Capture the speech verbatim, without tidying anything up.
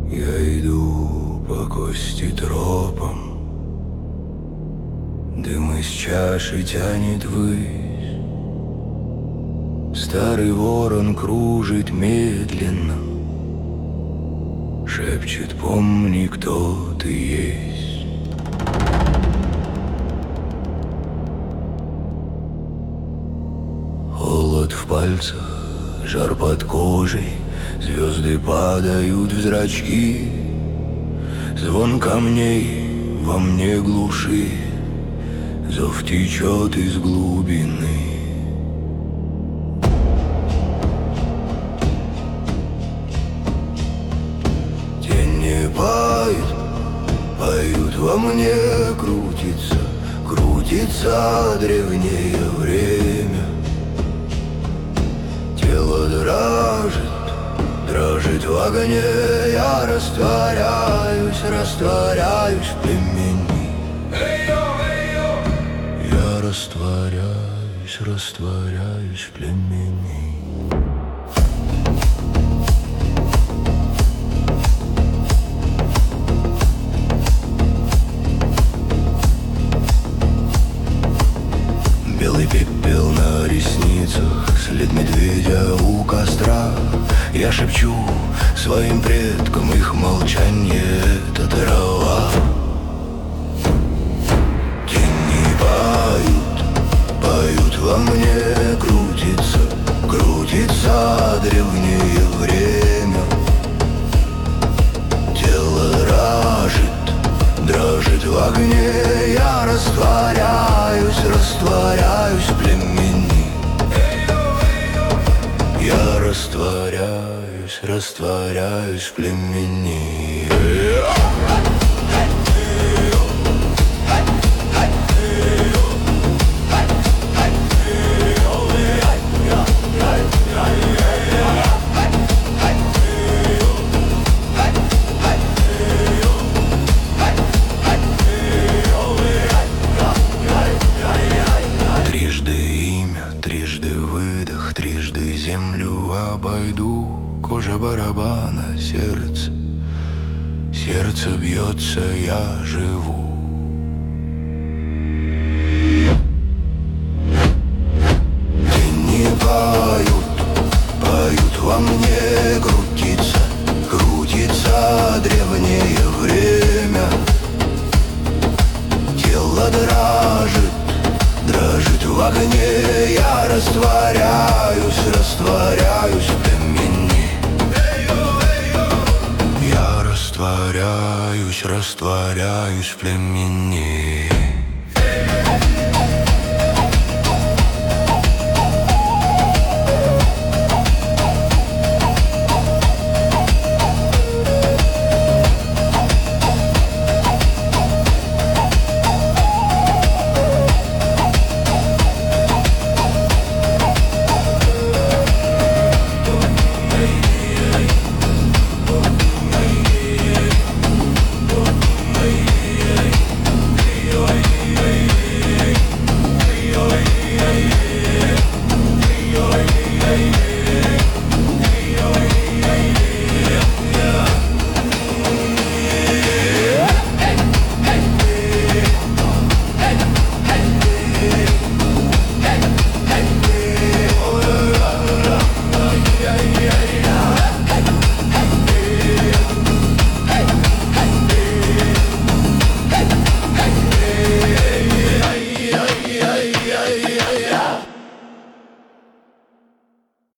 Я иду по кости тропам, дым из чаши тянет ввысь. Старый ворон кружит медленно, шепчет: помни, кто ты есть. Холод в пальцах, жар под кожей, звезды падают в зрачки. Звон камней во мне глуши, зов течет из глубины. Тени поют, поют во мне, крутится, крутится древнее время. Тело дрожит, дрожит в огне, я растворяюсь, растворяюсь в племени. Я растворяюсь, растворяюсь в племени. Белый пепел на ресницах, след медведя у костра. Я шепчу своим предкам, их молчание — это трава. Тени поют, поют во мне, крутится, крутится древнее время. Тело дрожит, дрожит в огне, я растворяюсь, растворяюсь в племени. Я растворяюсь, растворяюсь в племени. Трижды землю обойду, кожа барабана, сердце, сердце бьется, я живу. Тени поют, поют во мне, крутится, крутится древнее время. Тело дрожит, дрожит в огне, я растворяюсь, растворяюсь в племени. Я растворяюсь, растворяюсь в племени.